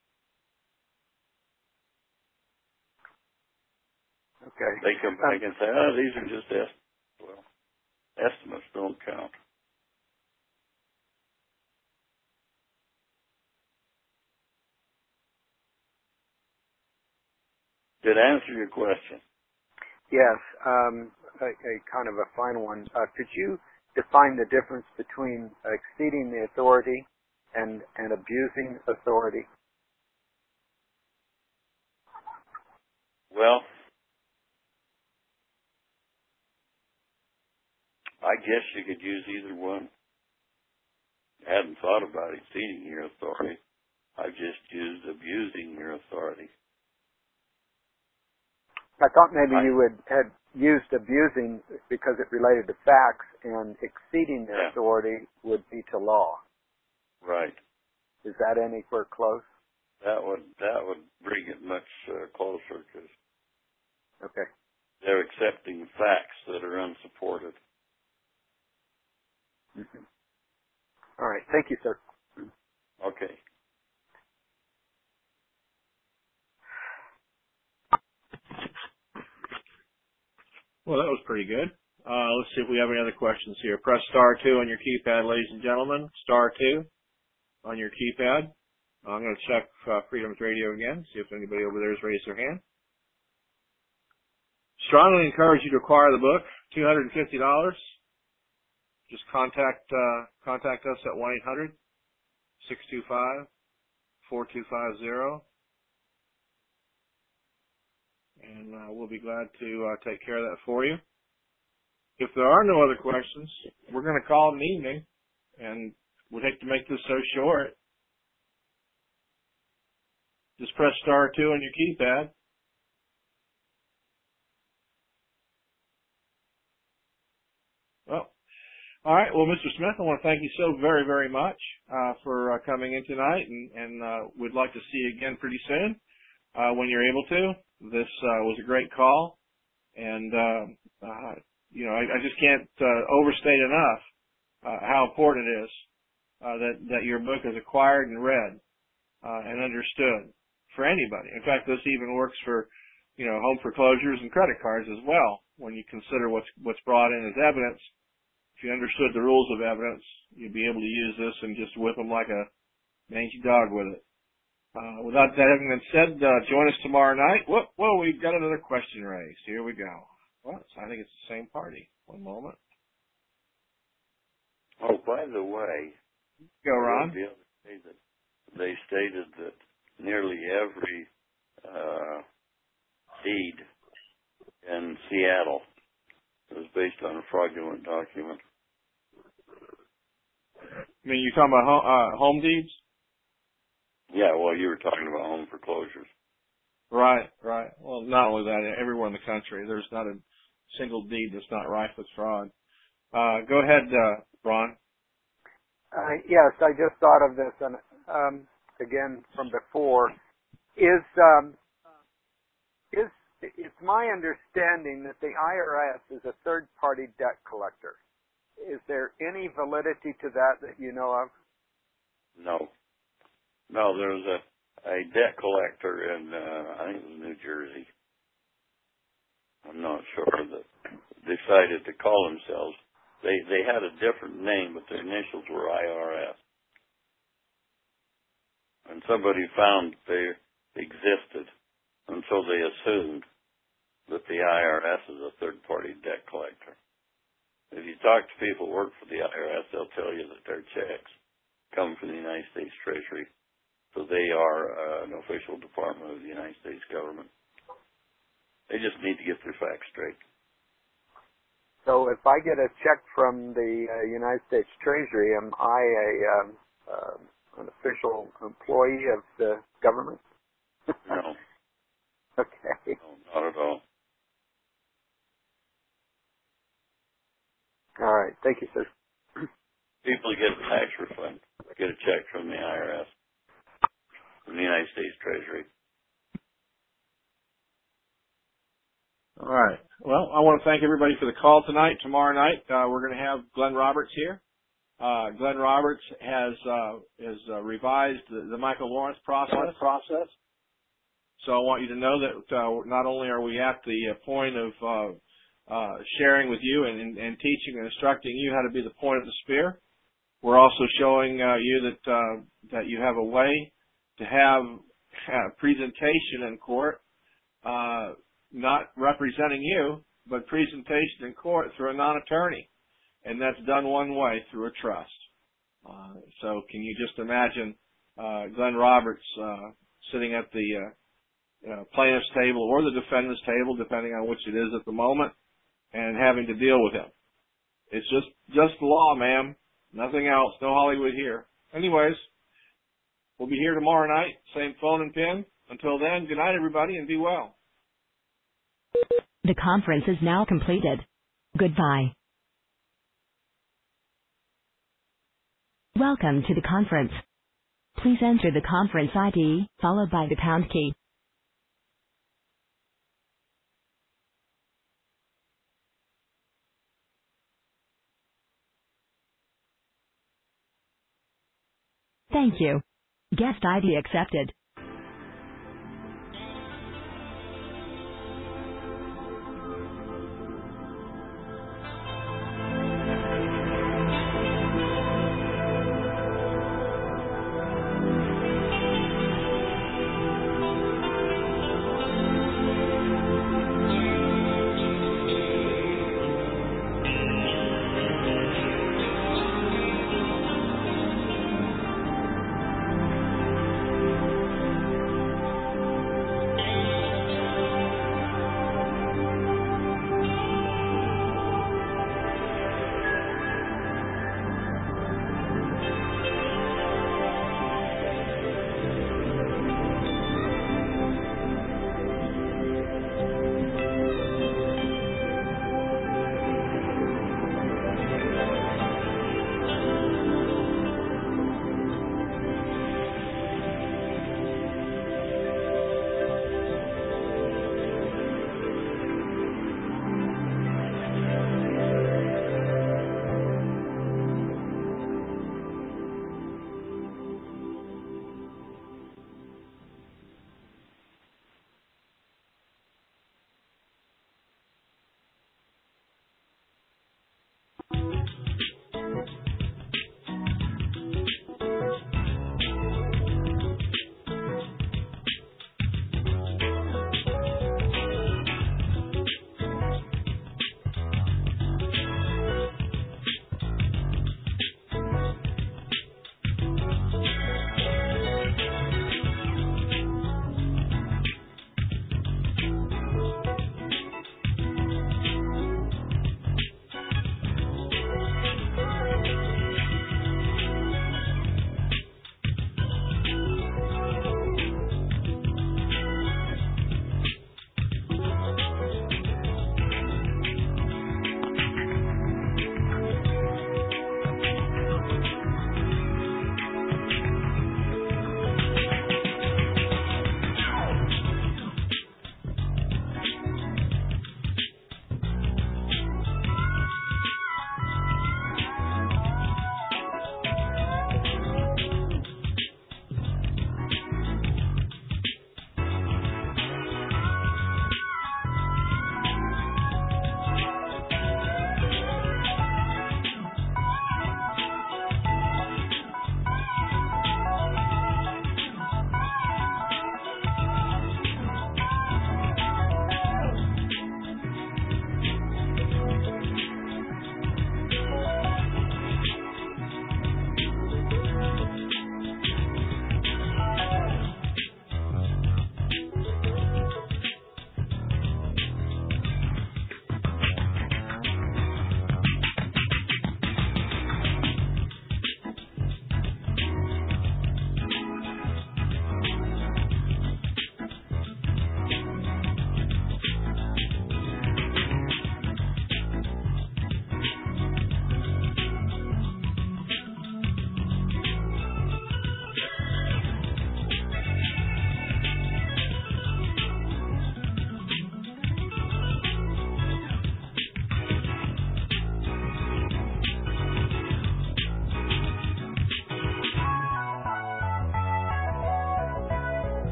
Speaker 6: Okay.
Speaker 4: They come back um, and say, oh, these are just estimates. Well, estimates don't count. Did I answer your question?
Speaker 6: Yes. Um, a, a kind of a final one. Uh, could you define the difference between exceeding the authority and, and abusing authority?
Speaker 4: Well, I guess you could use either one. I hadn't thought about exceeding your authority. I've just used abusing your authority.
Speaker 6: I thought maybe
Speaker 4: I,
Speaker 6: you would had used abusing because it related to facts, and exceeding their
Speaker 4: yeah.
Speaker 6: authority would be to law.
Speaker 4: Right.
Speaker 6: Is that anywhere close?
Speaker 4: That would that would bring it much uh, closer, because
Speaker 6: okay.
Speaker 4: they're accepting facts that are unsupported.
Speaker 6: Mm-hmm. All right. Thank you, sir.
Speaker 4: Okay.
Speaker 5: Well, that was pretty good. Uh, let's see if we have any other questions here. Press star two on your keypad, ladies and gentlemen. Star two on your keypad. I'm going to check uh, Freedom's Radio again, see if anybody over there has raised their hand. Strongly encourage you to acquire the book, two hundred fifty dollars. Just contact uh, contact us at one eight hundred, six two five, four two five zero. And uh, we'll be glad to uh, take care of that for you. If there are no other questions, we're going to call it an evening, and we'd hate to make this so short. Just press star two on your keypad. Well, all right. Well, Mister Smith, I want to thank you so very, very much uh, for uh, coming in tonight, and, and uh, we'd like to see you again pretty soon uh, when you're able to. This uh, was a great call, and uh, uh, you know, I, I just can't uh, overstate enough uh, how important it is uh, that that your book is acquired and read uh, and understood for anybody. In fact, this even works for, you know, home foreclosures and credit cards as well. When you consider what's what's brought in as evidence, if you understood the rules of evidence, you'd be able to use this and just whip them like a mangy dog with it. Uh, without that having been said, uh, join us tomorrow night. Whoa, whoa, we've got another question raised. Here we go. Well, I think it's the same party. One moment.
Speaker 4: Oh, by the way,
Speaker 5: Go, Ron.
Speaker 4: The other day that they stated that nearly every uh, deed in Seattle was based on a fraudulent document.
Speaker 5: I mean, you're talking about home, uh, home deeds?
Speaker 4: Yeah, well, you were talking about home foreclosures.
Speaker 5: Right, right. Well, not only that, everywhere in the country, there's not a single deed that's not rife with fraud. Uh, go ahead, uh, Ron.
Speaker 6: Uh, yes, I just thought of this, and um, again from before. Is um, is it's my understanding that the I R S is a third-party debt collector. Is there any validity to that that you know of?
Speaker 4: No. No, there was a, a debt collector in, uh, I think it was New Jersey. I'm not sure, that decided to call themselves. They they had a different name, but their initials were I R S. And somebody found they existed, and so they assumed that the I R S is a third-party debt collector. If you talk to people who work for the I R S, they'll tell you that their checks come from the United States Treasury. So they are uh, an official department of the United States government. They just need to get their facts straight.
Speaker 6: So if I get a check from the uh, United States Treasury, am I a um, uh, an official employee of the government?
Speaker 4: No.
Speaker 6: Okay.
Speaker 4: No, not at all.
Speaker 6: All right. Thank you, sir.
Speaker 4: People who get a tax refund get a check from the I R S, from the United States Treasury.
Speaker 5: All right. Well, I want to thank everybody for the call tonight. Tomorrow night, uh, we're going to have Glenn Roberts here. Uh, Glenn Roberts has uh, has uh, revised the, the Michael Lawrence process. process. So I want you to know that uh, not only are we at the uh, point of uh, uh, sharing with you and, and, and teaching and instructing you how to be the point of the spear, we're also showing uh, you that uh, that you have a way to have a presentation in court, uh, not representing you, but presentation in court through a non-attorney. And that's done one way, through a trust. Uh, so can you just imagine uh, Glenn Roberts uh, sitting at the uh, uh, plaintiff's table or the defendant's table, depending on which it is at the moment, and having to deal with him? It's just just the law, ma'am. Nothing else. No Hollywood here. Anyways, we'll be here tomorrow night. Same phone and pin. Until then, good night, everybody, and be well.
Speaker 1: The conference is now completed. Goodbye. Welcome to the conference. Please enter the conference I D, followed by the pound key. Thank you. Guest I D accepted.